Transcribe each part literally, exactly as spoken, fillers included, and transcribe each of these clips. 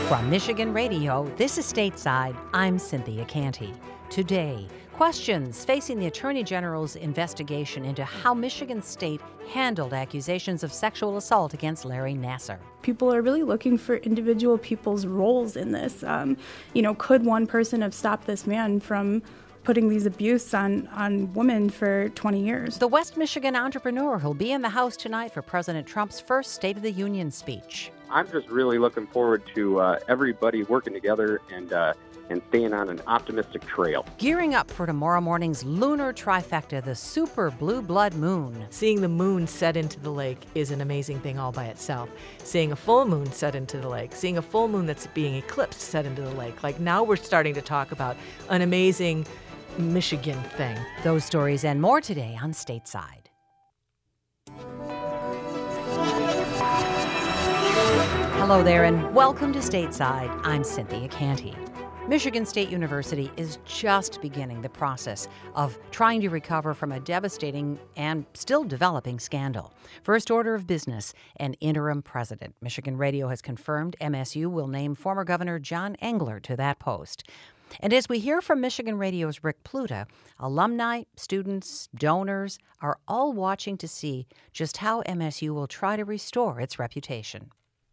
From Michigan Radio, this is Stateside. I'm Cynthia Canty. Today, questions facing the Attorney General's investigation into how Michigan State handled accusations of sexual assault against Larry Nassar. People are really looking for individual people's roles in this. Um, you know, could one person have stopped this man from putting these abuse on, on women for twenty years? The West Michigan entrepreneur who'll be in the House tonight for President Trump's first State of the Union speech. I'm just really looking forward to uh, everybody working together and uh, and staying on an optimistic trail. Gearing up for tomorrow morning's lunar trifecta, the super blue blood moon. Seeing the moon set into the lake is an amazing thing all by itself. Seeing a full moon set into the lake, seeing a full moon that's being eclipsed set into the lake. Like now we're starting to talk about an amazing Michigan thing. Those stories and more today on Stateside. Hello there and welcome to Stateside. I'm Cynthia Canty. Michigan State University is just beginning the process of trying to recover from a devastating and still developing scandal. First order of business, an interim president. Michigan Radio has confirmed M S U will name former Governor John Engler to that post. And as we hear from Michigan Radio's Rick Pluta, alumni, students, donors are all watching to see just how M S U will try to restore its reputation.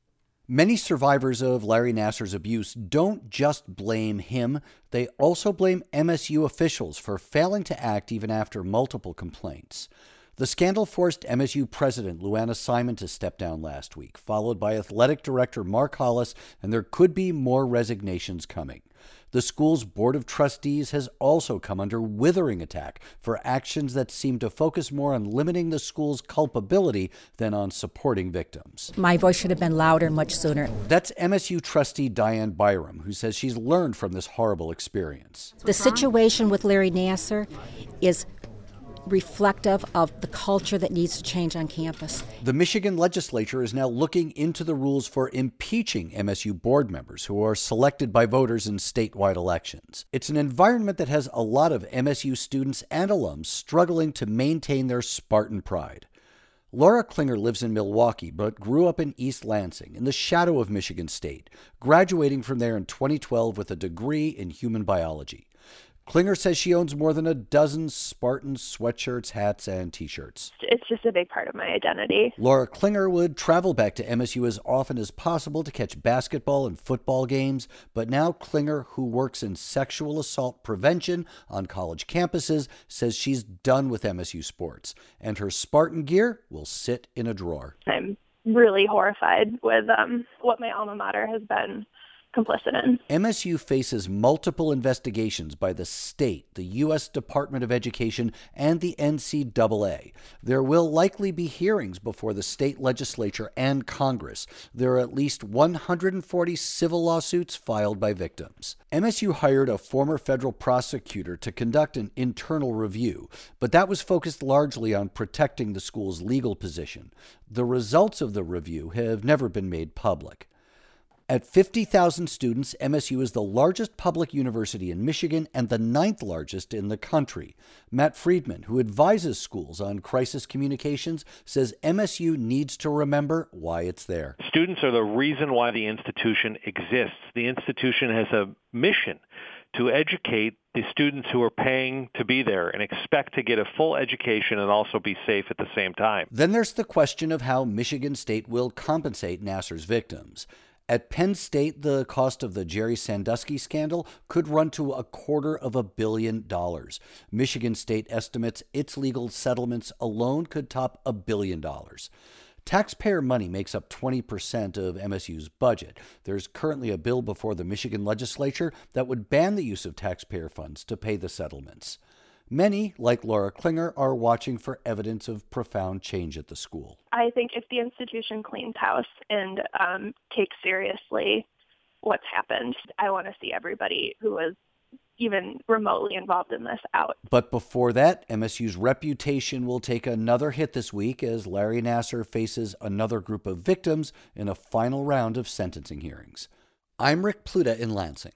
Many survivors of Larry Nassar's abuse don't just blame him, they also blame M S U officials for failing to act even after multiple complaints. The scandal forced M S U President Lou Anna Simon to step down last week, followed by Athletic Director Mark Hollis, and there could be more resignations coming. The school's Board of Trustees has also come under withering attack for actions that seem to focus more on limiting the school's culpability than on supporting victims. My voice should have been louder much sooner. That's M S U trustee Diane Byram, who says she's learned from this horrible experience. The situation with Larry Nassar is reflective of the culture that needs to change on campus. The Michigan legislature is now looking into the rules for impeaching M S U board members who are selected by voters in statewide elections. It's an environment that has a lot of M S U students and alums struggling to maintain their Spartan pride. Laura Klinger lives in Milwaukee, but grew up in East Lansing, in the shadow of Michigan State, graduating from there in twenty twelve with a degree in human biology. Klinger says she owns more than a dozen Spartan sweatshirts, hats, and T-shirts. It's just a big part of my identity. Laura Klinger would travel back to M S U as often as possible to catch basketball and football games, but now Klinger, who works in sexual assault prevention on college campuses, says she's done with M S U sports, and her Spartan gear will sit in a drawer. I'm really horrified with um, what my alma mater has been complicit in. M S U faces multiple investigations by the state, the U S Department of Education, and the N C double A. There will likely be hearings before the state legislature and Congress. There are at least one hundred forty civil lawsuits filed by victims. M S U hired a former federal prosecutor to conduct an internal review, but that was focused largely on protecting the school's legal position. The results of the review have never been made public. At fifty thousand students, M S U is the largest public university in Michigan and the ninth largest in the country. Matt Friedman, who advises schools on crisis communications, says M S U needs to remember why it's there. Students are the reason why the institution exists. The institution has a mission to educate the students who are paying to be there and expect to get a full education and also be safe at the same time. Then there's the question of how Michigan State will compensate Nassar's victims. At Penn State, the cost of the Jerry Sandusky scandal could run to a quarter of a billion dollars. Michigan State estimates its legal settlements alone could top a billion dollars. Taxpayer money makes up twenty percent of M S U's budget. There's currently a bill before the Michigan legislature that would ban the use of taxpayer funds to pay the settlements. Many, like Laura Klinger, are watching for evidence of profound change at the school. I think if the institution cleans house and um, takes seriously what's happened, I want to see everybody who was even remotely involved in this out. But before that, M S U's reputation will take another hit this week as Larry Nassar faces another group of victims in a final round of sentencing hearings. I'm Rick Pluta in Lansing.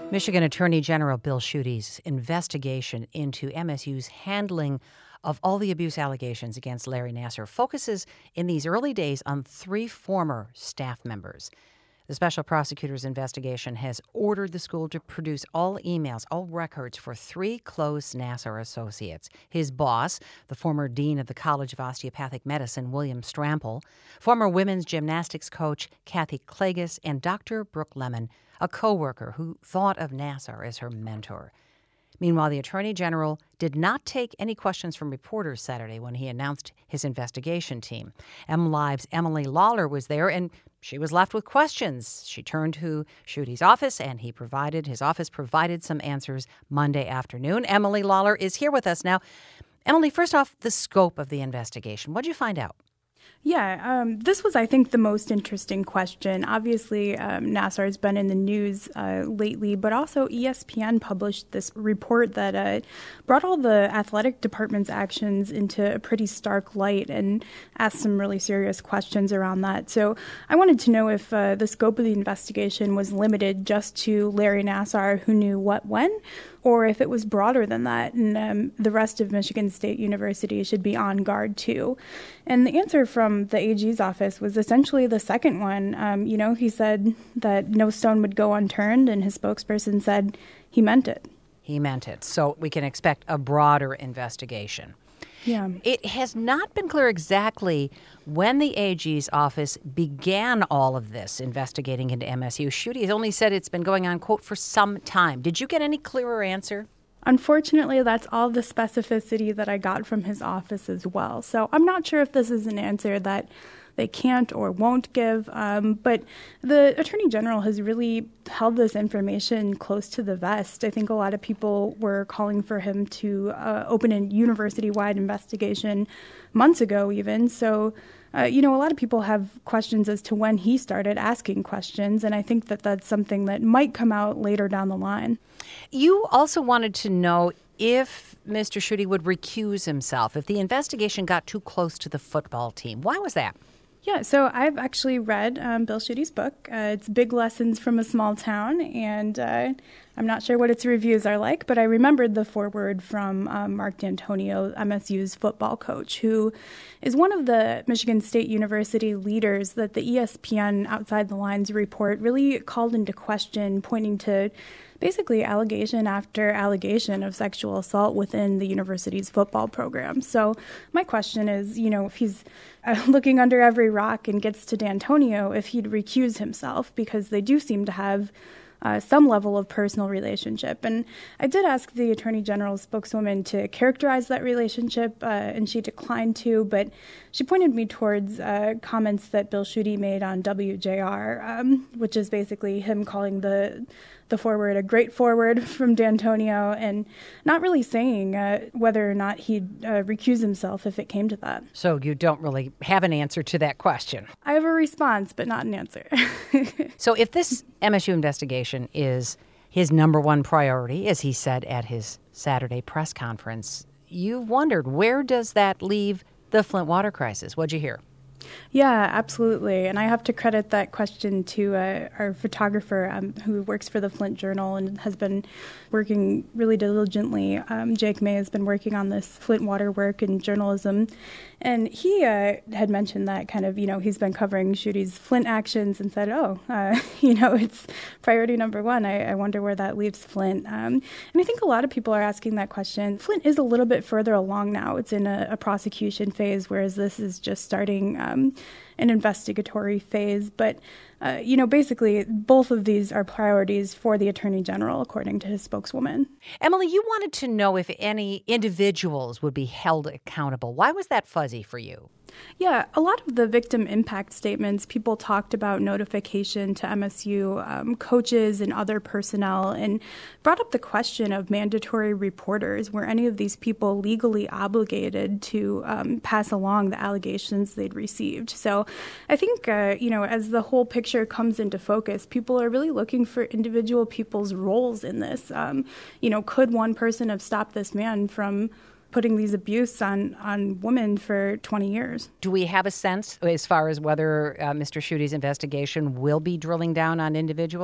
Michigan Attorney General Bill Schutte's investigation into M S U's handling of all the abuse allegations against Larry Nassar focuses in these early days on three former staff members. The special prosecutor's investigation has ordered the school to produce all emails, all records for three close Nassar associates. His boss, the former dean of the College of Osteopathic Medicine, William Strample, former women's gymnastics coach Kathy Klages, and Doctor Brooke Lemon, a co-worker who thought of Nassar as her mentor. Meanwhile, the Attorney General did not take any questions from reporters Saturday when he announced his investigation team. MLive's Emily Lawler was there, and she was left with questions. She turned to Schutte's office, and he provided his office provided some answers Monday afternoon. Emily Lawler is here with us now. Emily, first off, the scope of the investigation. What did you find out? Yeah, um, this was, I think, the most interesting question. Obviously, um, Nassar has been in the news uh, lately, but also E S P N published this report that uh, brought all the athletic department's actions into a pretty stark light and asked some really serious questions around that. So I wanted to know if uh, the scope of the investigation was limited just to Larry Nassar, who knew what when, or if it was broader than that, and um, the rest of Michigan State University should be on guard too. And the answer from the A G's office was essentially the second one. Um, you know, he said that no stone would go unturned, and his spokesperson said he meant it. He meant it. So we can expect a broader investigation. Yeah. It has not been clear exactly when the A G's office began all of this investigating into M S U. Schutte has only said it's been going on, quote, for some time. Did you get any clearer answer? Unfortunately, that's all the specificity that I got from his office as well. So I'm not sure if this is an answer that they can't or won't give. Um, but the Attorney General has really held this information close to the vest. I think a lot of people were calling for him to uh, open a university-wide investigation months ago even. So, uh, you know, a lot of people have questions as to when he started asking questions, and I think that that's something that might come out later down the line. You also wanted to know if Mister Schutte would recuse himself if the investigation got too close to the football team. Why was that? Yeah, so I've actually read um, Bill Schutte's book. Uh, it's Big Lessons from a Small Town, and uh, I'm not sure what its reviews are like, but I remembered the foreword from um, Mark D'Antonio, M S U's football coach, who is one of the Michigan State University leaders that the E S P N Outside the Lines report really called into question, pointing to basically allegation after allegation of sexual assault within the university's football program. So my question is, you know, if he's uh, looking under every rock and gets to D'Antonio, if he'd recuse himself, because they do seem to have Uh, some level of personal relationship. And I did ask the Attorney General's spokeswoman to characterize that relationship, uh, and she declined to, but she pointed me towards uh, comments that Bill Schutte made on W J R, um, which is basically him calling the the forward a great forward from D'Antonio, and not really saying uh, whether or not he'd uh, recuse himself if it came to that. So you don't really have an answer to that question. I have a response, but not an answer. So if this M S U investigation is his number one priority, as he said at his Saturday press conference, you wondered, where does that leave the Flint water crisis? What'd you hear? Yeah, absolutely. And I have to credit that question to uh, our photographer um, who works for the Flint Journal and has been working really diligently. Um, Jake May has been working on this Flint water work in journalism. And he uh, had mentioned that kind of, you know, he's been covering Schutte's Flint actions and said, oh, uh, you know, it's priority number one. I, I wonder where that leaves Flint. Um, and I think a lot of people are asking that question. Flint is a little bit further along now. It's in a, a prosecution phase, whereas this is just starting um, an investigatory phase. But, uh, you know, basically both of these are priorities for the Attorney General, according to his spokeswoman. Emily, you wanted to know if any individuals would be held accountable. Why was that fuzzy for you? Yeah, a lot of the victim impact statements, people talked about notification to M S U um, coaches and other personnel, and brought up the question of mandatory reporters. Were any of these people legally obligated to um, pass along the allegations they'd received? So I think, uh, you know, as the whole picture comes into focus, people are really looking for individual people's roles in this. Um, you know, could one person have stopped this man from putting these abuse on, on women for twenty years. Do we have a sense as far as whether uh, Mister Schutte's investigation will be drilling down on individuals?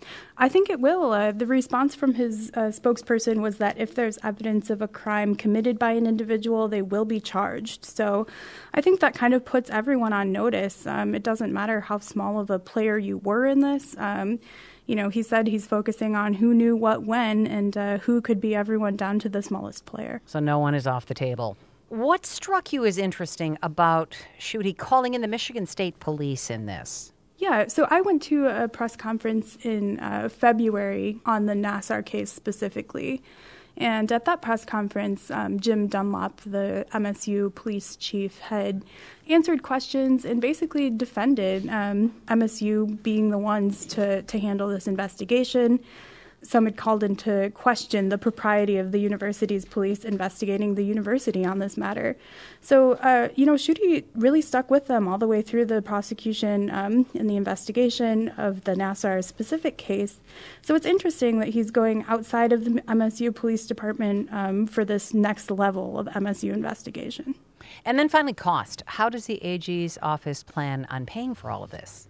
I think it will. Uh, the response from his uh, spokesperson was that if there's evidence of a crime committed by an individual, they will be charged. So I think that kind of puts everyone on notice. Um, it doesn't matter how small of a player you were in this. Um, you know, he said he's focusing on who knew what when and uh, who could be everyone down to the smallest player. So no one is off the table. What struck you as interesting about Schuette calling in the Michigan State Police in this? Yeah, so I went to a press conference in uh, February on the Nassar case specifically. And at that press conference, um, Jim Dunlop, the M S U police chief, had answered questions and basically defended um, M S U being the ones to, to handle this investigation. Some had called into question the propriety of the university's police investigating the university on this matter. So, uh, you know, Schuette really stuck with them all the way through the prosecution um, and the investigation of the Nassar specific case. So it's interesting that he's going outside of the M S U Police Department um, for this next level of M S U investigation. And then finally, cost. How does the A G's office plan on paying for all of this?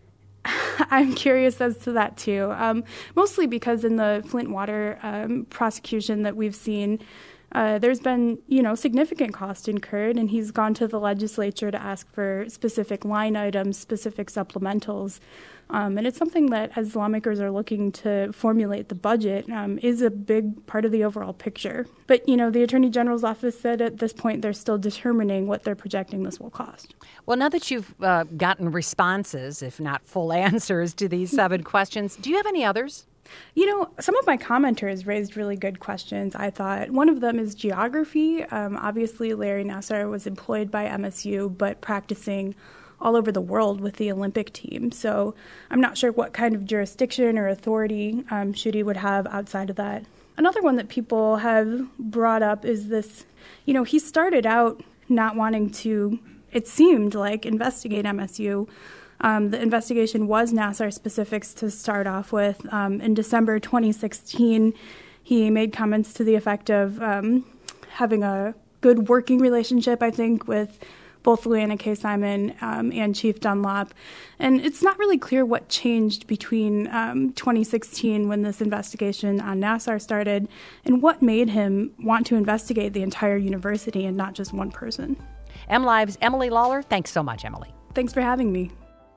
I'm curious as to that, too, um, mostly because in the Flint water um, prosecution that we've seen, uh, there's been, you know, significant cost incurred, and he's gone to the legislature to ask for specific line items, specific supplementals. Um, and it's something that, as lawmakers are looking to formulate the budget, um, is a big part of the overall picture. But, you know, the Attorney General's office said at this point they're still determining what they're projecting this will cost. Well, now that you've uh, gotten responses, if not full answers, to these seven questions, do you have any others? You know, some of my commenters raised really good questions, I thought. One of them is geography. Um, obviously, Larry Nassar was employed by M S U, but practicing all over the world with the Olympic team. So I'm not sure what kind of jurisdiction or authority um, Schuette would have outside of that. Another one that people have brought up is this, you know, he started out not wanting to, it seemed like, investigate M S U. Um, the investigation was Nassar specifics to start off with. Um, in December twenty sixteen, he made comments to the effect of um, having a good working relationship, I think, with both Luanna K. Simon um, and Chief Dunlop. And it's not really clear what changed between um, twenty sixteen when this investigation on Nassar started and what made him want to investigate the entire university and not just one person. MLive's Emily Lawler, thanks so much, Emily. Thanks for having me.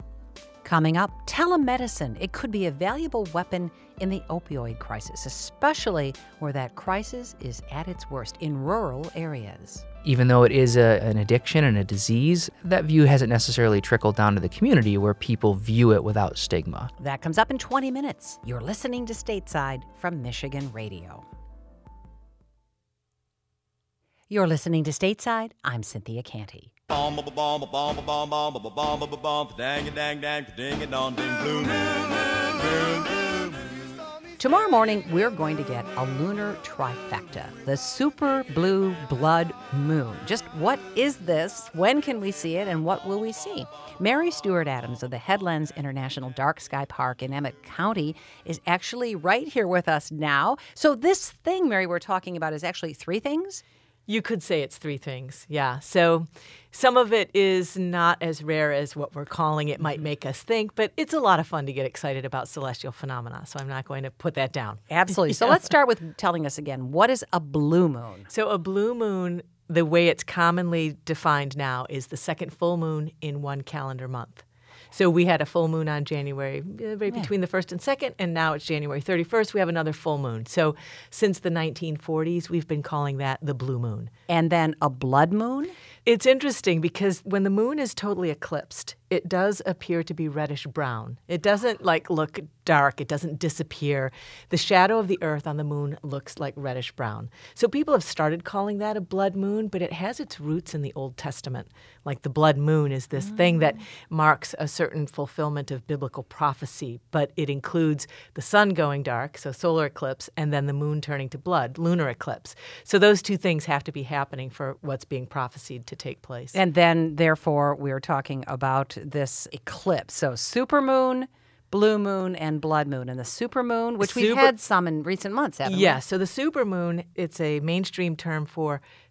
Coming up, telemedicine. It could be a valuable weapon in the opioid crisis, especially where that crisis is at its worst in rural areas. Even though it is a, an addiction and a disease, that view hasn't necessarily trickled down to the community where people view it without stigma. That comes up in twenty minutes. You're listening to Stateside from Michigan Radio. You're listening to Stateside. I'm Cynthia Canty. Tomorrow morning, we're going to get a lunar trifecta, the super blue blood moon. Just what is this? When can we see it? And what will we see? Mary Stewart Adams of the Headlands International Dark Sky Park in Emmett County is actually right here with us now. So this thing, Mary, we're talking about is actually three things? You could say it's three things, yeah. So some of it is not as rare as what we're calling it might make us think, but it's a lot of fun to get excited about celestial phenomena, so I'm not going to put that down. Absolutely. So Yeah. let's start with telling us again, what is a blue moon? So a blue moon, the way it's commonly defined now, is the second full moon in one calendar month. So we had a full moon on January, uh, right Yeah. between the first and second, and now it's January thirty-first. We have another full moon. So since the nineteen forties, we've been calling that the blue moon. And then a blood moon? It's interesting because when the moon is totally eclipsed, it does appear to be reddish brown. It doesn't like look dark. It doesn't disappear. The shadow of the earth on the moon looks like reddish brown. So people have started calling that a blood moon, but it has its roots in the Old Testament. Like the blood moon is this mm. thing that marks a certain fulfillment of biblical prophecy, but it includes the sun going dark, so solar eclipse, and then the moon turning to blood, lunar eclipse. So those two things have to be happening for what's being prophesied to take place. And then, therefore, we're talking about this eclipse. So supermoon, blue moon, and blood moon. And the supermoon, which Super- we've had some in recent months, haven't yeah, we? so the supermoon, it's a mainstream term for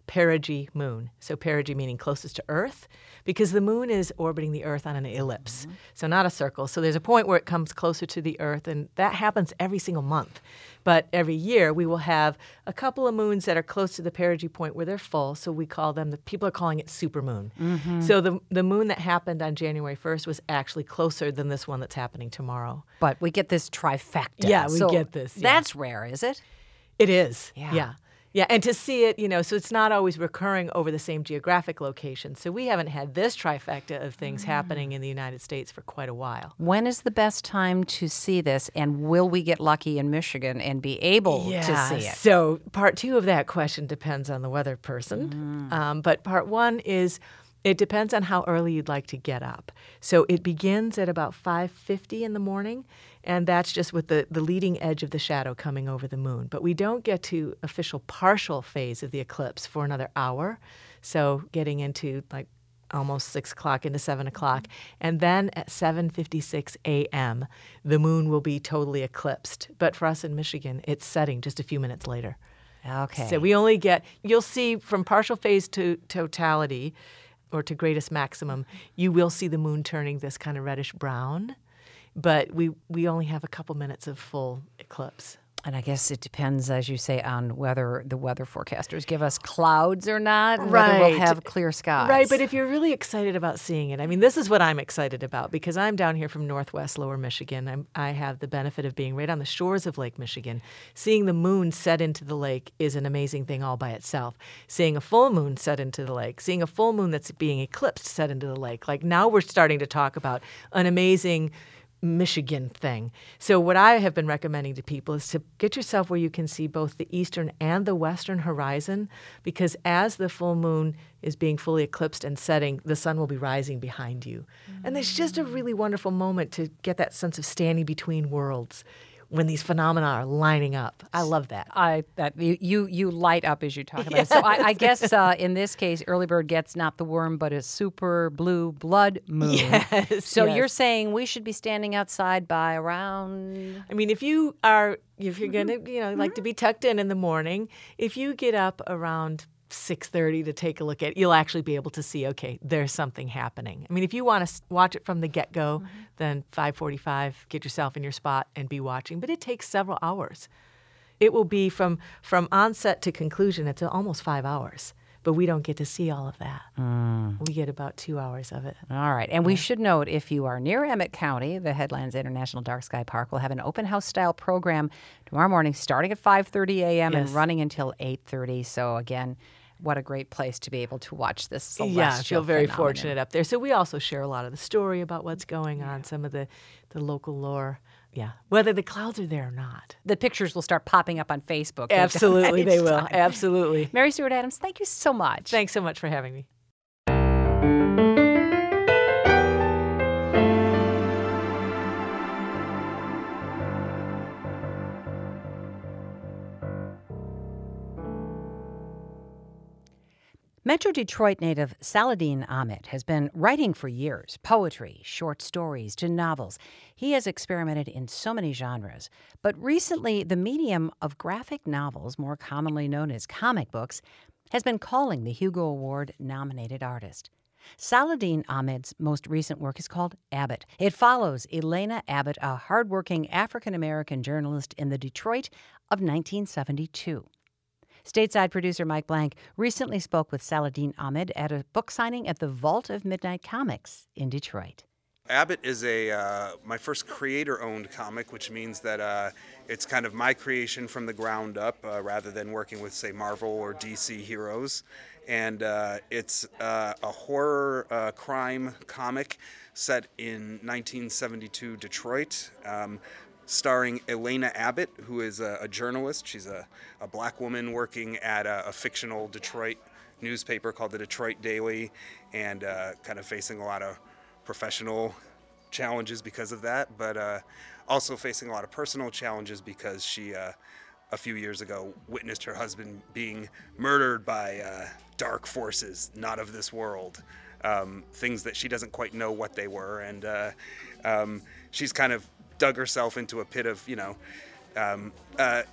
perigee moon. So perigee meaning closest to Earth, because the moon is orbiting the Earth on an ellipse, mm-hmm. so not a circle. So there's a point where it comes closer to the Earth, and that happens every single month. But every year we will have a couple of moons that are close to the perigee point where they're full, so we call them, the people are calling it supermoon. Mm-hmm. So the the moon that happened on January first was actually closer than this one that's happening tomorrow. But we get this trifecta. Yeah, we so get this. Yeah. That's rare, is it? It is. Yeah. Yeah. Yeah, and to see it, you know, so it's not always recurring over the same geographic location. So we haven't had this trifecta of things mm. happening in the United States for quite a while. When is the best time to see this, and will we get lucky in Michigan and be able yeah, to see it? So part two of that question depends on the weather person. Mm. Um, but part one is, it depends on how early you'd like to get up. So it begins at about five fifty in the morning, and that's just with the, the leading edge of the shadow coming over the moon. But we don't get to official partial phase of the eclipse for another hour, so getting into like almost six o'clock into seven o'clock. And then at seven fifty-six a.m., the moon will be totally eclipsed. But for us in Michigan, it's setting just a few minutes later. Okay. So we only get, you'll see from partial phase to totality, or to greatest maximum, you will see the moon turning this kind of reddish brown, but we, we only have a couple minutes of full eclipse. And I guess it depends, as you say, on whether the weather forecasters give us clouds or not, and right. whether we'll have clear skies. Right, but if you're really excited about seeing it, I mean, this is what I'm excited about, because I'm down here from Northwest Lower Michigan. I'm, I have the benefit of being right on the shores of Lake Michigan. Seeing the moon set into the lake is an amazing thing all by itself. Seeing a full moon set into the lake, seeing a full moon that's being eclipsed set into the lake, like now we're starting to talk about an amazing Michigan thing. So what I have been recommending to people is to get yourself where you can see both the eastern and the western horizon, because as the full moon is being fully eclipsed and setting, the sun will be rising behind you. Mm-hmm. And it's just a really wonderful moment to get that sense of standing between worlds when these phenomena are lining up. I love that. I that you you, you light up as you talk about yes. it. So I, I guess uh, in this case, early bird gets not the worm, but a super blue blood moon. Yes. So yes. you're saying we should be standing outside by around. I mean, if you are, if you're mm-hmm. gonna, you know, like mm-hmm. to be tucked in in the morning, if you get up around six thirty to take a look at it, you'll actually be able to see, okay, there's something happening. I mean, if you want to watch it from the get-go, mm-hmm. then five forty-five, get yourself in your spot and be watching. But it takes several hours. It will be from, from onset to conclusion, it's almost five hours. But we don't get to see all of that. Mm. We get about two hours of it. All right. And yeah. we should note, if you are near Emmett County, the Headlands International Dark Sky Park will have an open house-style program tomorrow morning starting at five thirty a.m. yes. and running until eight thirty. So, again, what a great place to be able to watch this celestial Yeah, I feel very phenomenon. fortunate up there. So we also share a lot of the story about what's going on, some of the, the local lore. Yeah, whether the clouds are there or not. The pictures will start popping up on Facebook. Absolutely, they will. Time. Absolutely. Mary Stewart Adams, thank you so much. Thanks so much for having me. Metro Detroit native Saladin Ahmed has been writing for years, poetry, short stories to novels. He has experimented in so many genres, but recently the medium of graphic novels, more commonly known as comic books, has been calling the Hugo Award-nominated artist. Saladin Ahmed's most recent work is called Abbott. It follows Elena Abbott, a hardworking African-American journalist in the Detroit of nineteen seventy-two. Stateside producer Mike Blank recently spoke with Saladin Ahmed at a book signing at the Vault of Midnight Comics in Detroit. Abbott is a uh, my first creator-owned comic, which means that uh, it's kind of my creation from the ground up, uh, rather than working with, say, Marvel or D C heroes. And uh, it's uh, a horror uh, crime comic set in nineteen seventy-two Detroit. Um, starring Elena Abbott, who is a, a journalist. She's a, a black woman working at a, a fictional Detroit newspaper called the Detroit Daily, and uh, kind of facing a lot of professional challenges because of that, but uh, also facing a lot of personal challenges because she, uh, a few years ago, witnessed her husband being murdered by uh, dark forces, not of this world. Um, things that she doesn't quite know what they were, and uh, um, she's kind of dug herself into a pit of, you know, um, uh,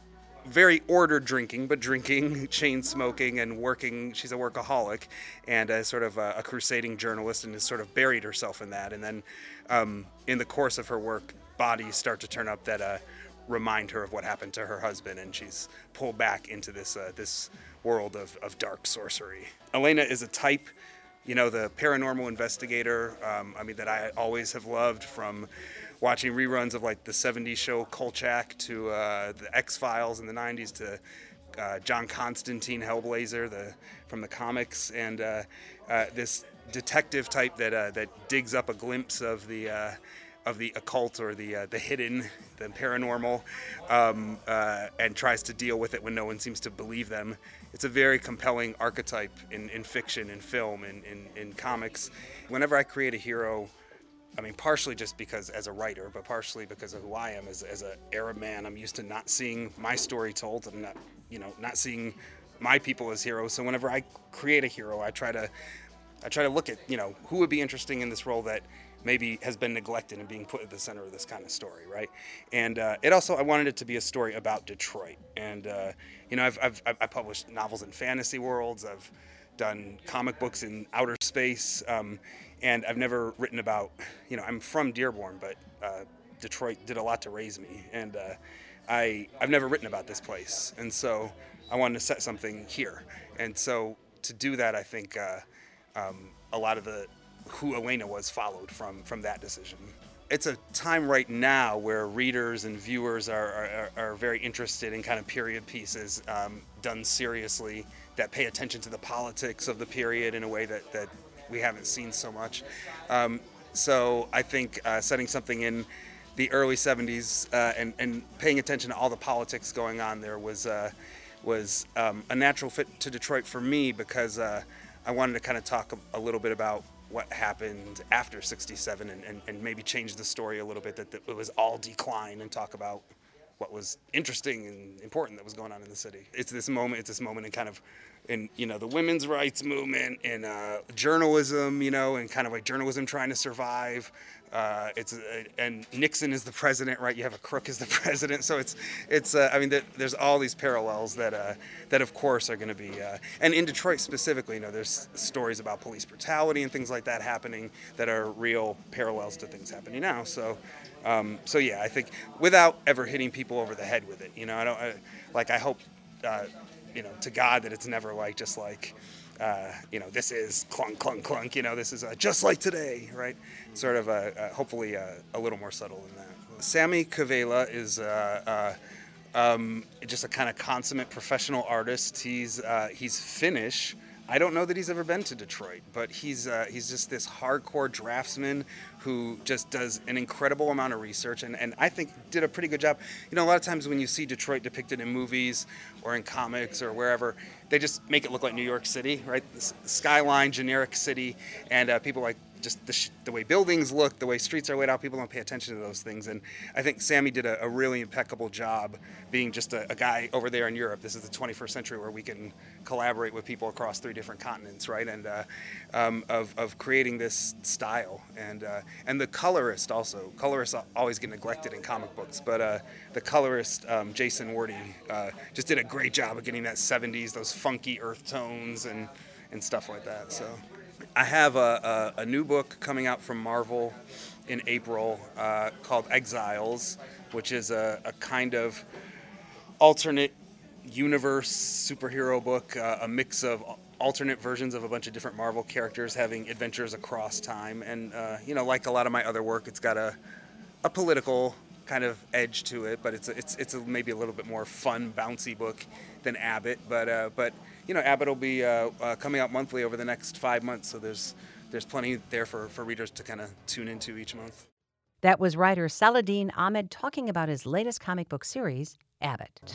very ordered drinking, but drinking, chain smoking, and working. She's a workaholic and a sort of a, a crusading journalist, and has sort of buried herself in that. And then um, in the course of her work, bodies start to turn up that uh, remind her of what happened to her husband, and she's pulled back into this uh, this world of, of dark sorcery. Elena is a type, you know, the paranormal investigator, um, I mean, that I always have loved, from watching reruns of like the seventies show Kolchak to uh, the X-Files in the nineties to uh, John Constantine Hellblazer the, from the comics, and uh, uh, this detective type that uh, that digs up a glimpse of the uh, of the occult or the uh, the hidden, the paranormal, um, uh, and tries to deal with it when no one seems to believe them. It's a very compelling archetype in, in fiction, in film, in, in, in comics. Whenever I create a hero, I mean, partially just because as a writer, but partially because of who I am as, as an Arab man. I'm used to not seeing my story told. I'm not, you know, not seeing my people as heroes. So whenever I create a hero, I try to, I try to look at, you know, who would be interesting in this role that maybe has been neglected and being put at the center of this kind of story, right? And uh, it also, I wanted it to be a story about Detroit. And, uh, you know, I've, I've, I've published novels in fantasy worlds. I've done comic books in outer space. Um, and I've never written about, you know, I'm from Dearborn, but uh, Detroit did a lot to raise me. And uh, I, I've never written about this place. And so I wanted to set something here. And so to do that, I think uh, um, a lot of the who Elena was followed from from that decision. It's a time right now where readers and viewers are are, are very interested in kind of period pieces um, done seriously, that pay attention to the politics of the period in a way that, that we haven't seen so much. Um, so I think uh, setting something in the early seventies uh, and, and paying attention to all the politics going on there was, uh, was um, a natural fit to Detroit for me, because uh, I wanted to kind of talk a, a little bit about what happened after sixty-seven and, and, and maybe change the story a little bit, that, that it was all decline, and talk about what was interesting and important that was going on in the city. It's this moment, it's this moment in kind of, in, you know, the women's rights movement, in uh, journalism, you know, and kind of like journalism trying to survive. Uh, it's uh, and Nixon is the president, right? You have a crook as the president, so it's it's. Uh, I mean, there, there's all these parallels that uh, that of course are going to be, uh, and in Detroit specifically, you know, there's stories about police brutality and things like that happening that are real parallels to things happening now. So, um, so yeah, I think without ever hitting people over the head with it, you know, I don't I, like. I hope, uh, you know, to God that it's never like just like. Uh, you know, this is clunk, clunk, clunk, you know, this is uh, just like today, right? Sort of, uh, uh, hopefully, uh, a little more subtle than that. Sammy Cavela is uh, uh, um, just a kind of consummate professional artist. He's, uh, he's Finnish. I don't know that he's ever been to Detroit, but he's uh, he's just this hardcore draftsman who just does an incredible amount of research, and, and I think did a pretty good job. You know, a lot of times when you see Detroit depicted in movies or in comics or wherever, they just make it look like New York City, right? This skyline, generic city, and uh, people like just the, sh- the way buildings look, the way streets are laid out, people don't pay attention to those things. And I think Sammy did a, a really impeccable job being just a, a guy over there in Europe. This is the twenty-first century where we can collaborate with people across three different continents, right? And uh, um, of, of creating this style. And uh, and the colorist also. Colorists always get neglected in comic books, but uh, the colorist, um, Jason Wardy, uh, just did a great job of getting that seventies, those funky earth tones and, and stuff like that. So I have a, a, a new book coming out from Marvel in April uh, called Exiles, which is a, a kind of alternate universe superhero book, uh, a mix of alternate versions of a bunch of different Marvel characters having adventures across time. And, uh, you know, like a lot of my other work, it's got a, a political kind of edge to it, but it's a, it's it's a, maybe a little bit more fun, bouncy book than Abbott. But uh, but you know, Abbott will be uh, uh, coming out monthly over the next five months, so there's there's plenty there for, for readers to kind of tune into each month. That was writer Saladin Ahmed talking about his latest comic book series, Abbott.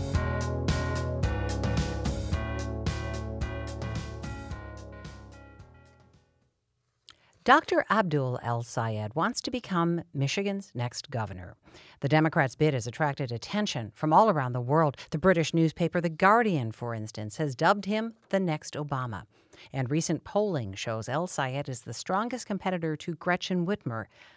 Doctor Abdul El-Sayed wants to become Michigan's next governor. The Democrats' bid has attracted attention from all around the world. The British newspaper The Guardian, for instance, has dubbed him the next Obama. And recent polling shows El-Sayed is the strongest competitor to Gretchen Whitmer,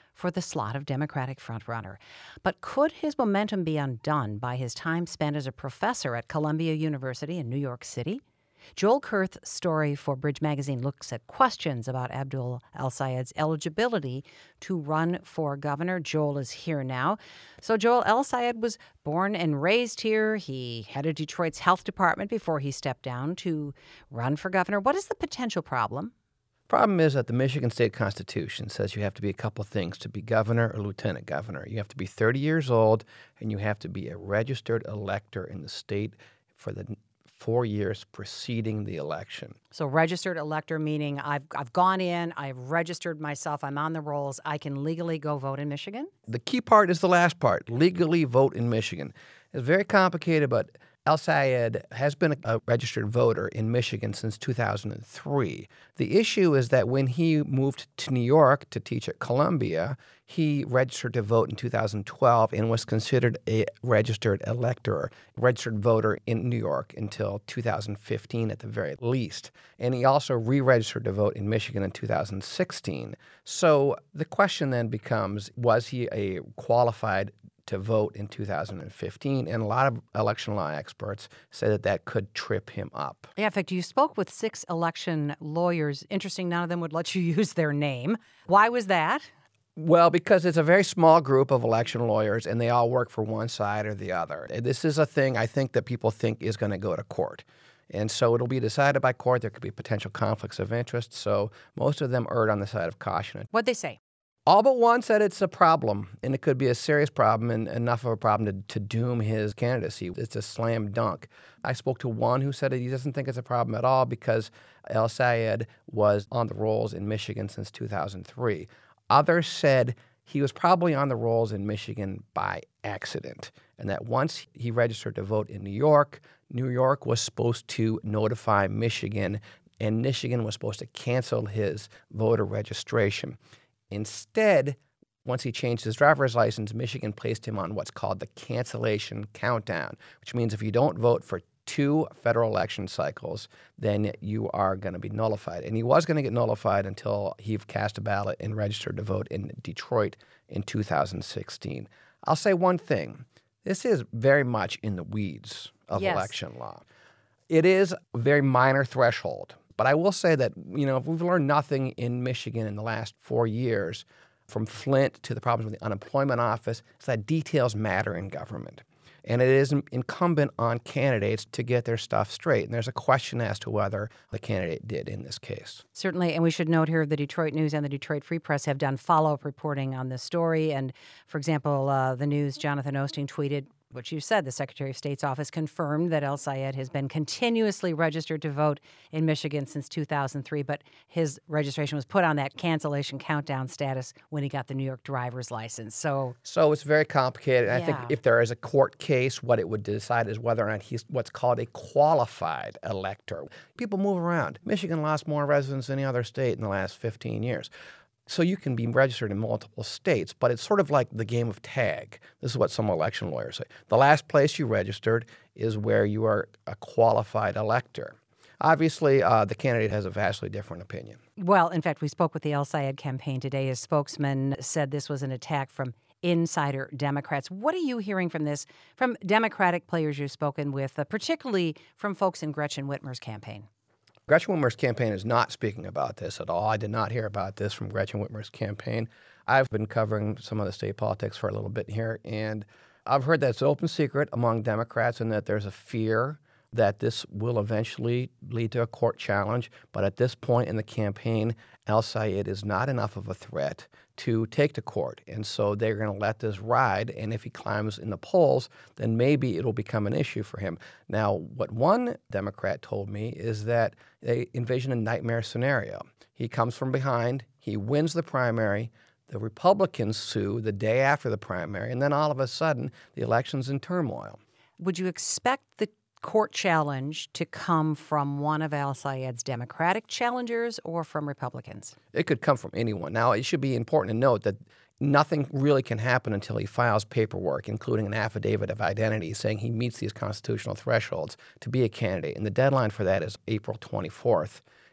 for the slot of Democratic frontrunner. But could his momentum be undone by his time spent as a professor at Columbia University in New York City? Joel Kurth's story for Bridge Magazine looks at questions about Abdul El-Sayed's eligibility to run for governor. Joel is here now. So Joel, El-Sayed was born and raised here. He headed Detroit's health department before he stepped down to run for governor. What is the potential problem? Problem is that the Michigan State Constitution says you have to be a couple things to be governor or lieutenant governor. You have to be thirty years old, and you have to be a registered elector in the state for the four years preceding the election. So registered elector meaning I've I've gone in, I've registered myself, I'm on the rolls, I can legally go vote in Michigan? The key part is the last part, legally vote in Michigan. It's very complicated, but El-Sayed has been a registered voter in Michigan since two thousand three. The issue is that when he moved to New York to teach at Columbia, he registered to vote in two thousand twelve and was considered a registered elector, registered voter in New York until two thousand fifteen at the very least. And he also re-registered to vote in Michigan in two thousand sixteen. So the question then becomes, was he a qualified to vote in two thousand fifteen, and a lot of election law experts say that that could trip him up. Yeah, in fact, you spoke with six election lawyers. Interesting, none of them would let you use their name. Why was that? Well, because it's a very small group of election lawyers, and they all work for one side or the other. This is a thing I think that people think is going to go to court. And so it'll be decided by court. There could be potential conflicts of interest, so most of them erred on the side of caution. What'd they say? All but one said it's a problem, and it could be a serious problem and enough of a problem to, to doom his candidacy. It's a slam dunk. I spoke to one who said that he doesn't think it's a problem at all because El-Sayed was on the rolls in Michigan since two thousand three. Others said he was probably on the rolls in Michigan by accident, and that once he registered to vote in New York, New York was supposed to notify Michigan, and Michigan was supposed to cancel his voter registration. Instead, once he changed his driver's license, Michigan placed him on what's called the cancellation countdown, which means if you don't vote for two federal election cycles, then you are going to be nullified. And he was going to get nullified until he cast a ballot and registered to vote in Detroit in two thousand sixteen. I'll say one thing. This is very much in the weeds of Yes. election law. It is a very minor threshold. But I will say that, you know, if we've learned nothing in Michigan in the last four years, from Flint to the problems with the unemployment office, it's that details matter in government. And it is incumbent on candidates to get their stuff straight. And there's a question as to whether the candidate did in this case. Certainly, and we should note here the Detroit News and the Detroit Free Press have done follow-up reporting on this story. And, for example, uh, the News, Jonathan Osteen tweeted, which you said, the Secretary of State's office confirmed that El-Sayed has been continuously registered to vote in Michigan since two thousand three, but his registration was put on that cancellation countdown status when he got the New York driver's license. So, So it's very complicated. Yeah. I think if there is a court case, what it would decide is whether or not he's what's called a qualified elector. People move around. Michigan lost more residents than any other state in the last fifteen years. So you can be registered in multiple states, but it's sort of like the game of tag. This is what some election lawyers say. The last place you registered is where you are a qualified elector. Obviously, uh, the candidate has a vastly different opinion. well, in fact, we spoke with the El-Sayed campaign today. His spokesman said this was an attack from insider Democrats. What are you hearing from this, from Democratic players you've spoken with, uh, particularly from folks in Gretchen Whitmer's campaign? Gretchen Whitmer's campaign is not speaking about this at all. I did not hear about this from Gretchen Whitmer's campaign. I've been covering some of the state politics for a little bit here, and I've heard that it's an open secret among Democrats and that there's a fear that this will eventually lead to a court challenge. But at this point in the campaign, El-Sayed is not enough of a threat to take to court. And so they're going to let this ride. And if he climbs in the polls, then maybe it'll become an issue for him. Now, what one Democrat told me is that they envision a nightmare scenario. He comes from behind, he wins the primary, the Republicans sue the day after the primary, and then all of a sudden, the election's in turmoil. Would you expect the court challenge to come from one of El-Sayed's Democratic challengers or from Republicans? It could come from anyone. Now, it should be important to note that nothing really can happen until he files paperwork, including an affidavit of identity saying he meets these constitutional thresholds to be a candidate. And the deadline for that is April twenty-fourth.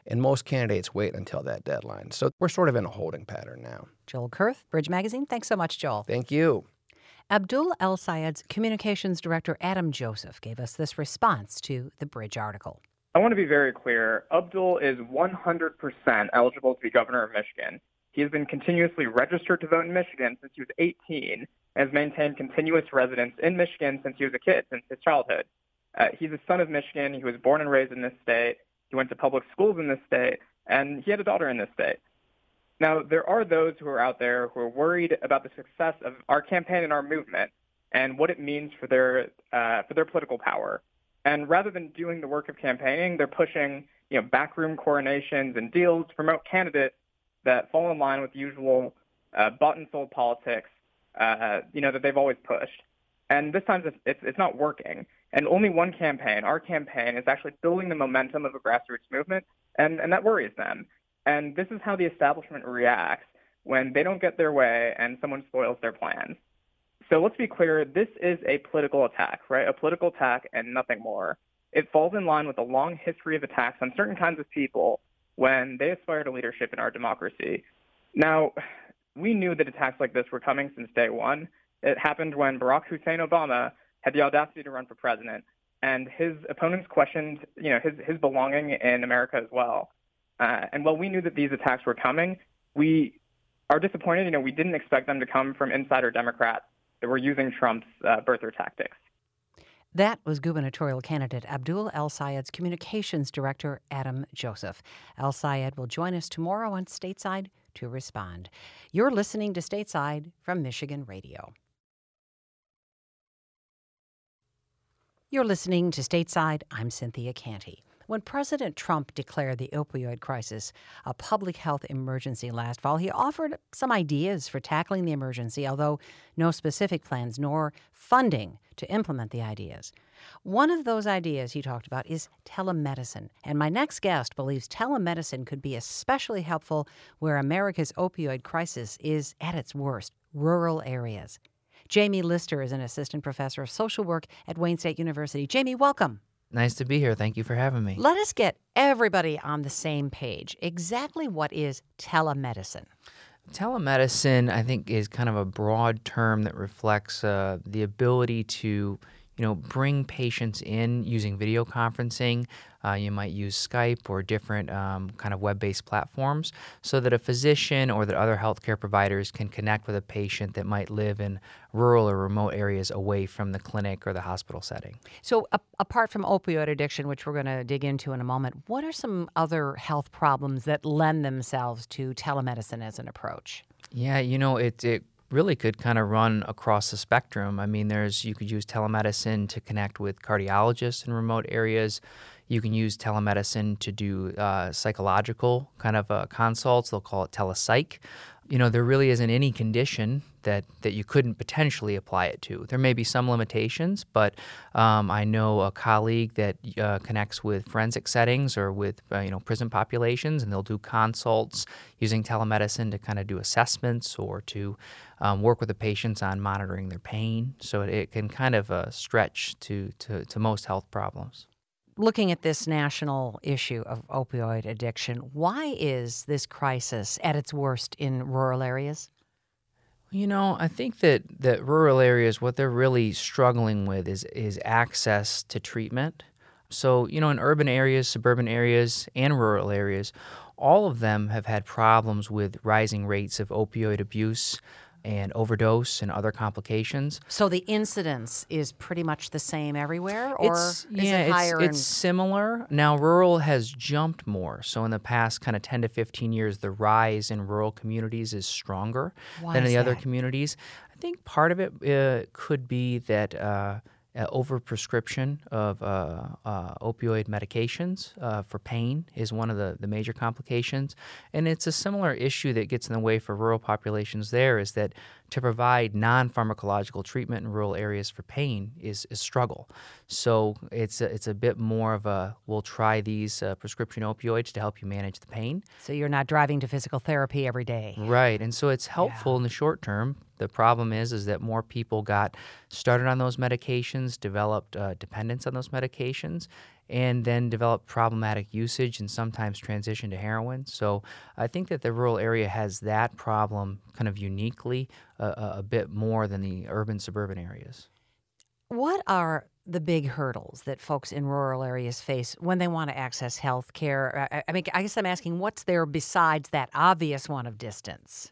and most candidates wait until that deadline. So we're sort of in a holding pattern now. Joel Kurth, Bridge Magazine. Thanks so much, Joel. Thank you. Abdul El-Sayed's communications director, Adam Joseph, gave us this response to the Bridge article. I want to be very clear. Abdul is one hundred percent eligible to be governor of Michigan. He has been continuously registered to vote in Michigan since he was eighteen and has maintained continuous residence in Michigan since he was a kid, since his childhood. Uh, he's a son of Michigan. He was born and raised in this state. He went to public schools in this state, and he had a daughter in this state. Now, there are those who are out there who are worried about the success of our campaign and our movement and what it means for their uh, for their political power. And rather than doing the work of campaigning, they're pushing, you know, backroom coronations and deals to promote candidates that fall in line with usual uh, bought and sold politics, uh, you know, that they've always pushed. And this time it's, it's, it's not working. And only one campaign, our campaign, is actually building the momentum of a grassroots movement, and, and that worries them. And this is how the establishment reacts when they don't get their way and someone spoils their plans. So let's be clear, this is a political attack, right? A political attack and nothing more. It falls in line with a long history of attacks on certain kinds of people when they aspire to leadership in our democracy. Now, we knew that attacks like this were coming since day one. It happened when Barack Hussein Obama had the audacity to run for president, and his opponents questioned, you know, his, his belonging in America as well. Uh, and while we knew that these attacks were coming, we are disappointed. You know, we didn't expect them to come from insider Democrats that were using Trump's uh, birther tactics. That was gubernatorial candidate Abdul El-Sayed's communications director, Adam Joseph. El-Sayed will join us tomorrow on Stateside to respond. You're listening to Stateside from Michigan Radio. You're listening to Stateside. I'm Cynthia Canty. When President Trump declared the opioid crisis a public health emergency last fall, he offered some ideas for tackling the emergency, although no specific plans nor funding to implement the ideas. One of those ideas he talked about is telemedicine, and my next guest believes telemedicine could be especially helpful where America's opioid crisis is at its worst, rural areas. Jamie Lister is an assistant professor of social work at Wayne State University. Jamie, welcome. Nice to be here. Thank you for having me. Let us get everybody on the same page. Exactly what is telemedicine? Telemedicine, I think, is kind of a broad term that reflects uh, the ability to, you know, bring patients in using video conferencing. Uh, you might use Skype or different um, kind of web-based platforms so that a physician or that other healthcare providers can connect with a patient that might live in rural or remote areas away from the clinic or the hospital setting. So a- apart from opioid addiction, which we're going to dig into in a moment, what are some other health problems that lend themselves to telemedicine as an approach? Yeah, you know, it it really could kind of run across the spectrum. I mean, there's you could use telemedicine to connect with cardiologists in remote areas. You can use telemedicine to do uh, psychological kind of uh, consults. They'll call it telepsych. You know, there really isn't any condition that, that you couldn't potentially apply it to. There may be some limitations, but um, I know a colleague that uh, connects with forensic settings or with, uh, you know, prison populations, and they'll do consults using telemedicine to kind of do assessments or to um, work with the patients on monitoring their pain. So it, it can kind of uh, stretch to, to, to most health problems. Looking at this national issue of opioid addiction, why is this crisis at its worst in rural areas? You know, I think that, that rural areas, what they're really struggling with is, is access to treatment. So, you know, in urban areas, suburban areas, and rural areas, all of them have had problems with rising rates of opioid abuse and overdose and other complications. So the incidence is pretty much the same everywhere, or it's, is yeah, it higher? It's, it's in... similar. Now, rural has jumped more. So in the past kind of ten to fifteen years, the rise in rural communities is stronger Why than in is the other that? communities. I think part of it uh, could be that uh, uh, overprescription of uh, uh, opioid medications uh, for pain is one of the, the major complications. And it's a similar issue that gets in the way for rural populations there is that to provide non-pharmacological treatment in rural areas for pain is a struggle. So it's a, it's a bit more of a, we'll try these uh, prescription opioids to help you manage the pain. So you're not driving to physical therapy every day. Right. And so it's helpful Yeah. in the short term. The problem is is that more people got started on those medications, developed uh, dependence on those medications, and then develop problematic usage and sometimes transition to heroin. So I think that the rural area has that problem kind of uniquely uh, a bit more than the urban suburban areas. What are the big hurdles that folks in rural areas face when they want to access health care? I, I mean, I guess I'm asking, what's there besides that obvious one of distance?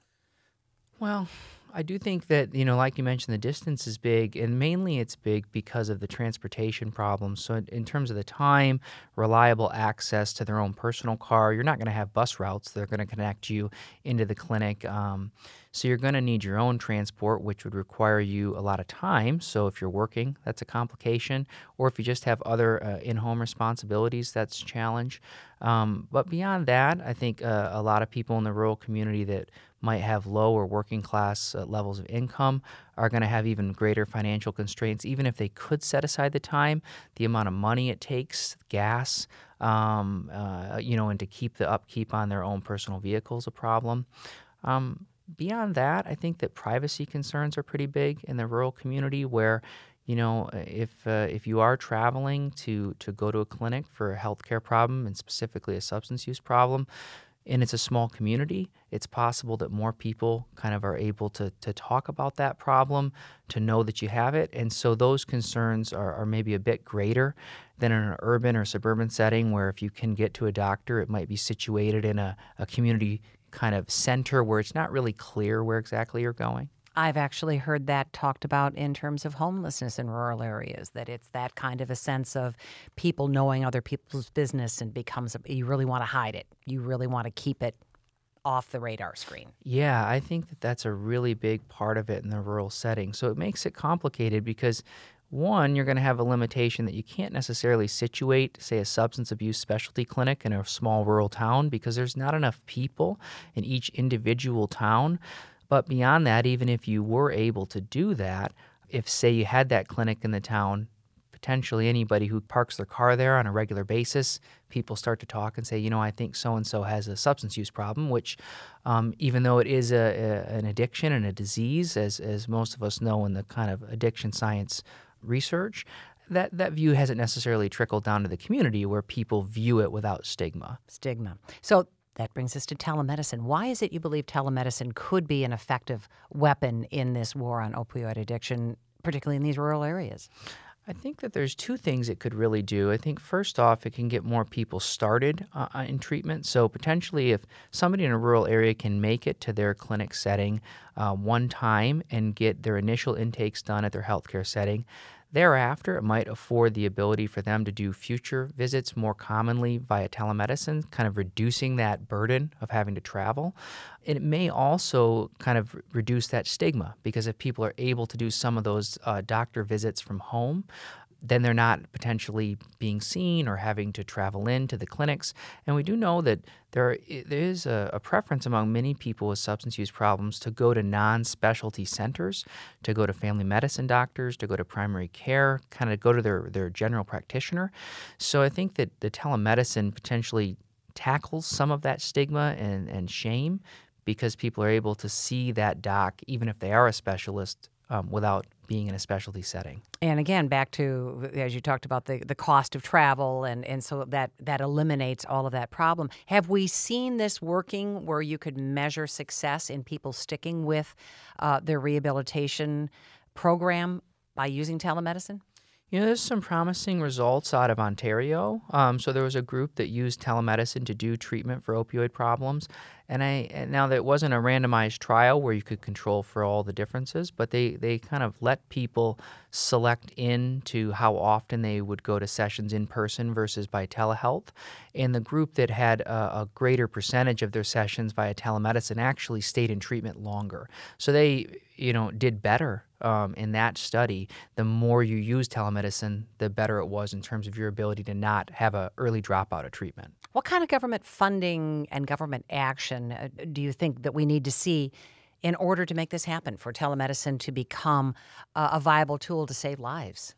Well, I do think that, you know, like you mentioned, the distance is big, and mainly it's big because of the transportation problems. So in, in terms of the time, reliable access to their own personal car, you're not going to have bus routes that are going to connect you into the clinic. Um, so you're going to need your own transport, which would require you a lot of time. So if you're working, that's a complication. Or if you just have other uh, in-home responsibilities, that's a challenge. Um, but beyond that, I think uh, a lot of people in the rural community that might have low or working class uh, levels of income are going to have even greater financial constraints. Even if they could set aside the time, the amount of money it takes, gas, um, uh, you know, and to keep the upkeep on their own personal vehicle is a problem. Um, beyond that, I think that privacy concerns are pretty big in the rural community where, you know, if uh, if you are traveling to, to go to a clinic for a healthcare problem and specifically a substance use problem, and it's a small community, it's possible that more people kind of are able to to talk about that problem, to know that you have it. And so those concerns are, are maybe a bit greater than in an urban or suburban setting where if you can get to a doctor, it might be situated in a, a community kind of center where it's not really clear where exactly you're going. I've actually heard that talked about in terms of homelessness in rural areas, that it's that kind of a sense of people knowing other people's business and becomes, a, you really want to hide it. You really want to keep it off the radar screen. Yeah, I think that that's a really big part of it in the rural setting. So it makes it complicated because, one, you're going to have a limitation that you can't necessarily situate, say, a substance abuse specialty clinic in a small rural town because there's not enough people in each individual town. But beyond that, even if you were able to do that, if, say, you had that clinic in the town, potentially anybody who parks their car there on a regular basis, people start to talk and say, you know, I think so-and-so has a substance use problem, which um, even though it is a, a, an addiction and a disease, as, as most of us know in the kind of addiction science research, that, that view hasn't necessarily trickled down to the community where people view it without stigma. Stigma. So that brings us to telemedicine. Why is it you believe telemedicine could be an effective weapon in this war on opioid addiction, particularly in these rural areas? I think that there's two things it could really do. I think first off, it can get more people started uh, in treatment. So potentially if somebody in a rural area can make it to their clinic setting uh, one time and get their initial intakes done at their healthcare setting, thereafter, it might afford the ability for them to do future visits more commonly via telemedicine, kind of reducing that burden of having to travel. And it may also kind of reduce that stigma because if people are able to do some of those uh, doctor visits from home, then they're not potentially being seen or having to travel into the clinics. And we do know that there, there is a, a preference among many people with substance use problems to go to non-specialty centers, to go to family medicine doctors, to go to primary care, kind of go to their, their general practitioner. So I think that the telemedicine potentially tackles some of that stigma and, and shame because people are able to see that doc, even if they are a specialist, um, without being in a specialty setting. And again, back to, as you talked about, the, the cost of travel, and, and so that, that eliminates all of that problem. Have we seen this working where you could measure success in people sticking with uh, their rehabilitation program by using telemedicine? You know, there's some promising results out of Ontario. Um, so there was a group that used telemedicine to do treatment for opioid problems. And I and now that it wasn't a randomized trial where you could control for all the differences, but they, they kind of let people select into how often they would go to sessions in person versus by telehealth. And the group that had a, a greater percentage of their sessions via telemedicine actually stayed in treatment longer. So they, you know, did better um, in that study. The more you use telemedicine, the better it was in terms of your ability to not have an early dropout of treatment. What kind of government funding and government action uh, do you think that we need to see in order to make this happen, for telemedicine to become uh, a viable tool to save lives?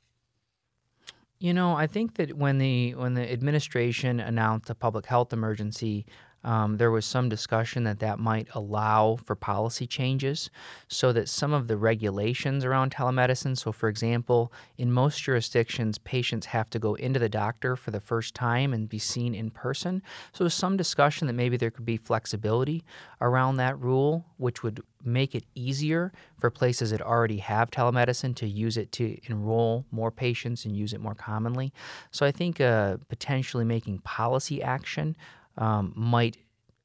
You know, I think that when the when the administration announced a public health emergency, Um, there was some discussion that that might allow for policy changes so that some of the regulations around telemedicine, so for example, in most jurisdictions, patients have to go into the doctor for the first time and be seen in person. So there's some discussion that maybe there could be flexibility around that rule, which would make it easier for places that already have telemedicine to use it to enroll more patients and use it more commonly. So I think uh, potentially making policy action Um, might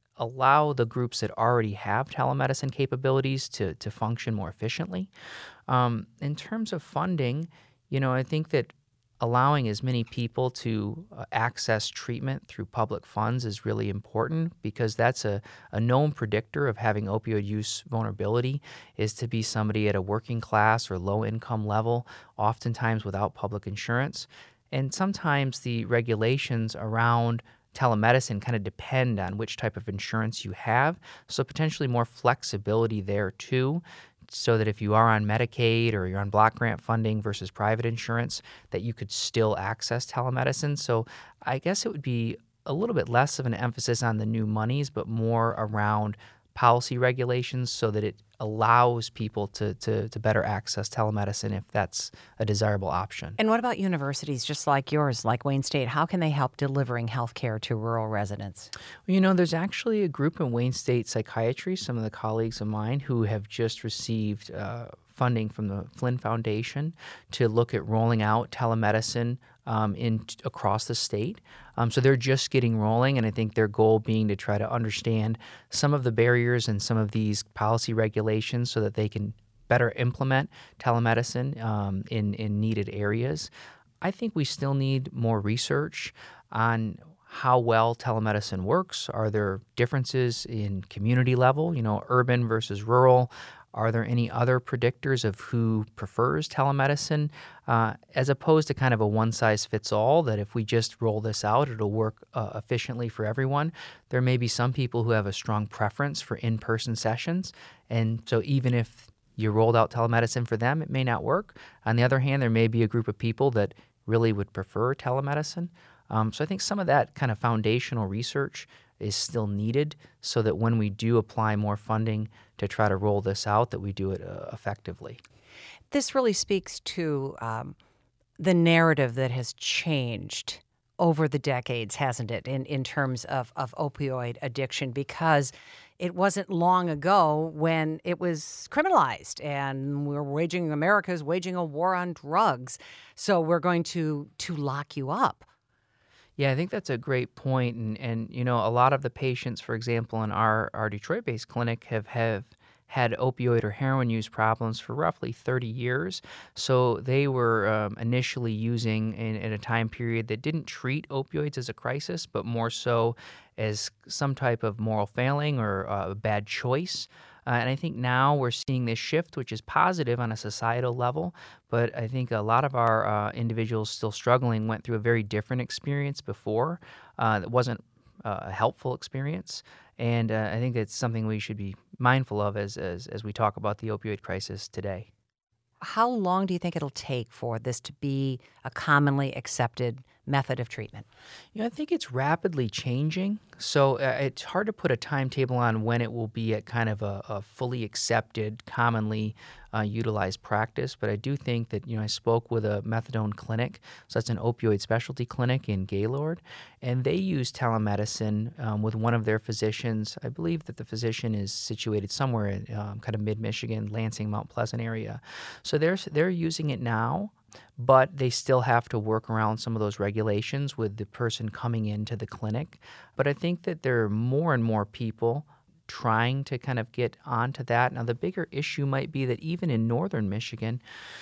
allow the groups that already have telemedicine capabilities to, to function more efficiently. Um, in terms of funding, you know, I think that allowing as many people to uh, access treatment through public funds is really important because that's a, a known predictor of having opioid use vulnerability is to be somebody at a working class or low income level, oftentimes without public insurance. And sometimes the regulations around telemedicine kind of depend on which type of insurance you have, so potentially more flexibility there too, so that if you are on Medicaid or you're on block grant funding versus private insurance, that you could still access telemedicine. So I guess it would be a little bit less of an emphasis on the new monies, but more around policy regulations so that it allows people to, to, to better access telemedicine if that's a desirable option. And what about universities just like yours, like Wayne State? How can they help delivering health care to rural residents? Well, you know, there's actually a group in Wayne State Psychiatry, some of the colleagues of mine, who have just received uh, funding from the Flynn Foundation to look at rolling out telemedicine um, in across the state. Um, so they're just getting rolling, and I think their goal being to try to understand some of the barriers and some of these policy regulations so that they can better implement telemedicine um, in, in needed areas. I think we still need more research on how well telemedicine works. Are there differences in community level, you know, urban versus rural? Are there any other predictors of who prefers telemedicine uh, as opposed to kind of a one-size-fits-all that if we just roll this out, it'll work uh, efficiently for everyone? There may be some people who have a strong preference for in-person sessions, and so even if you rolled out telemedicine for them, it may not work. On the other hand, there may be a group of people that really would prefer telemedicine. Um, so I think some of that kind of foundational research is still needed so that when we do apply more funding to try to roll this out, that we do it uh, effectively. This really speaks to um, the narrative that has changed over the decades, hasn't it, in, in terms of, of opioid addiction, because it wasn't long ago when it was criminalized and we're waging, America's waging a war on drugs. So we're going to, to lock you up. Yeah, I think that's a great point. And, and you know, a lot of the patients, for example, in our, our Detroit-based clinic have, have had opioid or heroin use problems for roughly thirty years. So they were um, initially using in, in a time period that didn't treat opioids as a crisis, but more so as some type of moral failing or uh, a bad choice. Uh, and I think now we're seeing this shift, which is positive on a societal level. But I think a lot of our uh, individuals still struggling went through a very different experience before uh, that wasn't uh, a helpful experience. And uh, I think it's something we should be mindful of as, as, as we talk about the opioid crisis today. How long do you think it'll take for this to be a commonly accepted method of treatment? You know, I think it's rapidly changing. So uh, it's hard to put a timetable on when it will be at kind of a, a fully accepted, commonly uh, utilized practice. But I do think that, you know, I spoke with a methadone clinic. So that's an opioid specialty clinic in Gaylord. And they use telemedicine um, with one of their physicians. I believe that the physician is situated somewhere in um, kind of mid-Michigan, Lansing, Mount Pleasant area. So they're, they're using it now. But they still have to work around some of those regulations with the person coming into the clinic. But I think that there are more and more people trying to kind of get onto that. Now, the bigger issue might be that even in northern Michigan,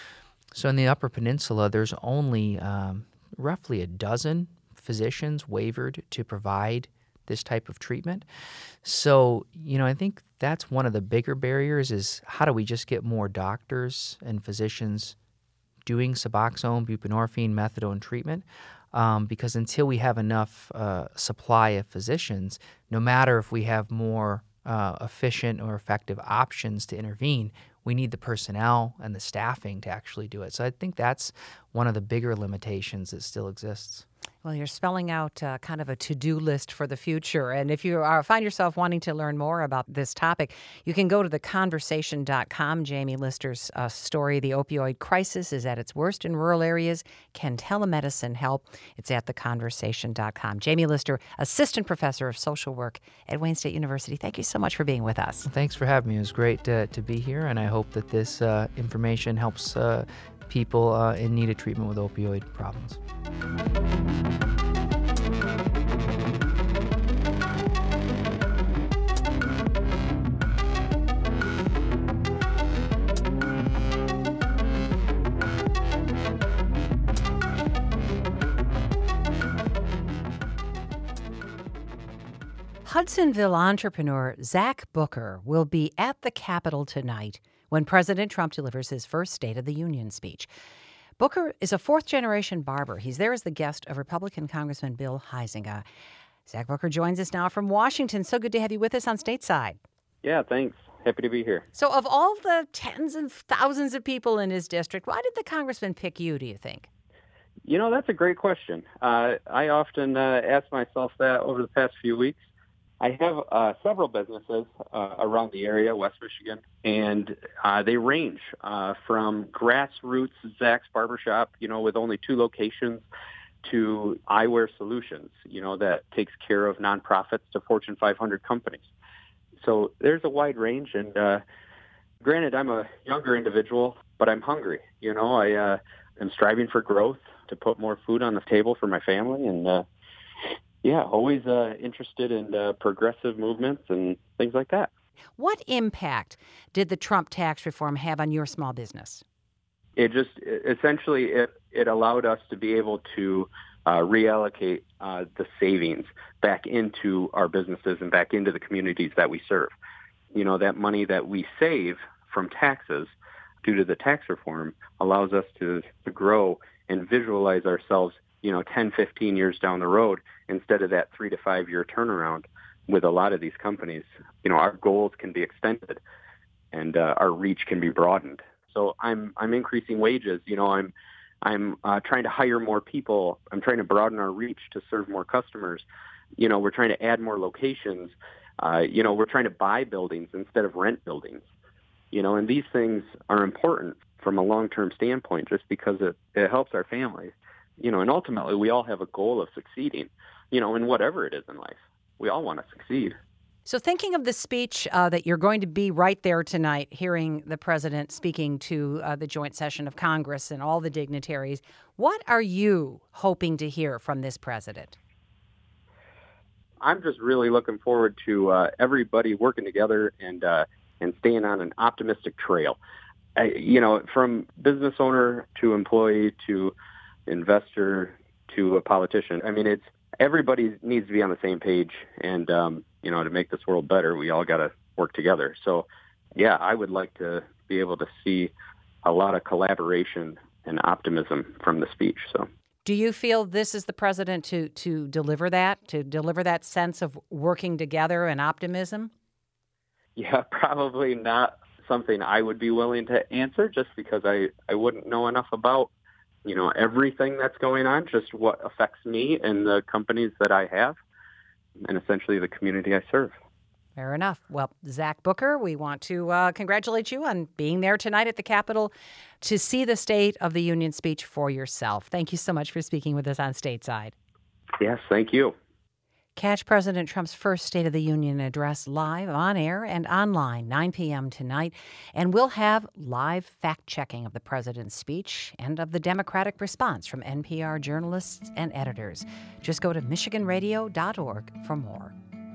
so in the Upper Peninsula, there's only um, roughly a dozen physicians waivered to provide this type of treatment. So, you know, I think that's one of the bigger barriers is how do we just get more doctors and physicians doing Suboxone, buprenorphine, methadone treatment, um, because until we have enough uh, supply of physicians, no matter if we have more uh, efficient or effective options to intervene, we need the personnel and the staffing to actually do it. So I think that's one of the bigger limitations that still exists. Well, you're spelling out uh, kind of a to-do list for the future. And if you are, find yourself wanting to learn more about this topic, you can go to the conversation dot com. Jamie Lister's uh, story, The Opioid Crisis is at its worst in rural areas. Can telemedicine help? It's at the conversation dot com. Jamie Lister, Assistant Professor of Social Work at Wayne State University. Thank you so much for being with us. Thanks for having me. It was great to, to be here, and I hope that this uh, information helps uh, people uh, in need of treatment with opioid problems. Hudsonville entrepreneur Zach Booker will be at the Capitol tonight when President Trump delivers his first State of the Union speech. Booker is a fourth-generation barber. He's there as the guest of Republican Congressman Bill Huizenga. Zach Booker joins us now from Washington. So good to have you with us on Stateside. Yeah, thanks. Happy to be here. So of all the tens and thousands of people in his district, why did the congressman pick you, do you think? You know, that's a great question. Uh, I often uh, ask myself that over the past few weeks. I have uh, several businesses uh, around the area, West Michigan, and uh, they range uh, from grassroots Zach's Barbershop, you know, with only two locations, to Eyewear Solutions, you know, that takes care of nonprofits to Fortune five hundred companies. So there's a wide range, and uh, granted, I'm a younger individual, but I'm hungry. You know, I uh, am striving for growth to put more food on the table for my family, and uh, yeah, always uh, interested in uh, progressive movements and things like that. What impact did the Trump tax reform have on your small business? It just essentially it, it allowed us to be able to uh, reallocate uh, the savings back into our businesses and back into the communities that we serve. You know, that money that we save from taxes due to the tax reform allows us to, to grow and visualize ourselves, you know, ten, fifteen years down the road instead of that three to five year turnaround with a lot of these companies. You know, our goals can be extended and uh, our reach can be broadened. So I'm I'm increasing wages. You know, I'm I'm uh, trying to hire more people. I'm trying to broaden our reach to serve more customers. You know, we're trying to add more locations. Uh, you know, we're trying to buy buildings instead of rent buildings. You know, and these things are important from a long-term standpoint just because it, it helps our families. You know, and ultimately we all have a goal of succeeding, you know, in whatever it is in life. We all want to succeed. So thinking of the speech uh, that you're going to be right there tonight, hearing the president speaking to uh, the joint session of Congress and all the dignitaries, what are you hoping to hear from this president? I'm just really looking forward to uh, everybody working together and uh, and staying on an optimistic trail. I, you know, from business owner to employee to investor to a politician. I mean, it's everybody needs to be on the same page, and um, you know, to make this world better, we all got to work together. So, yeah, I would like to be able to see a lot of collaboration and optimism from the speech. So, do you feel this is the president to to deliver that, to deliver that sense of working together and optimism? Yeah, probably not something I would be willing to answer, just because I I wouldn't know enough about, you know, everything that's going on, just what affects me and the companies that I have, and essentially the community I serve. Fair enough. Well, Zach Booker, we want to uh, congratulate you on being there tonight at the Capitol to see the State of the Union speech for yourself. Thank you so much for speaking with us on Stateside. Yes, thank you. Catch President Trump's first State of the Union address live on air and online, nine p.m. tonight. And we'll have live fact-checking of the president's speech and of the Democratic response from N P R journalists and editors. Just go to michigan radio dot org for more.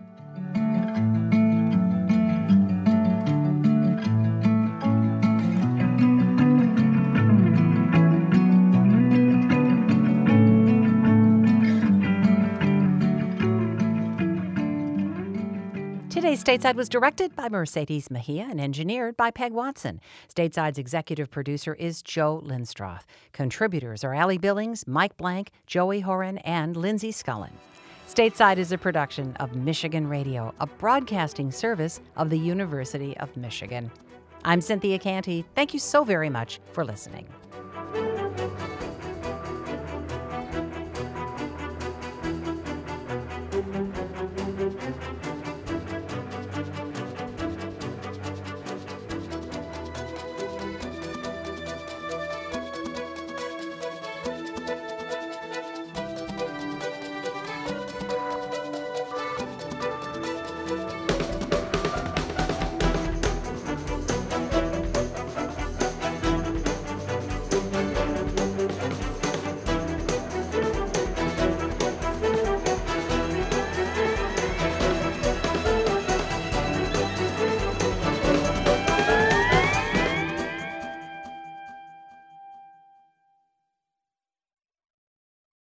Today's Stateside was directed by Mercedes Mejia and engineered by Peg Watson. Stateside's executive producer is Joe Lindstroth. Contributors are Allie Billings, Mike Blank, Joey Horan, and Lindsay Scullin. Stateside is a production of Michigan Radio, a broadcasting service of the University of Michigan. I'm Cynthia Canty. Thank you so very much for listening.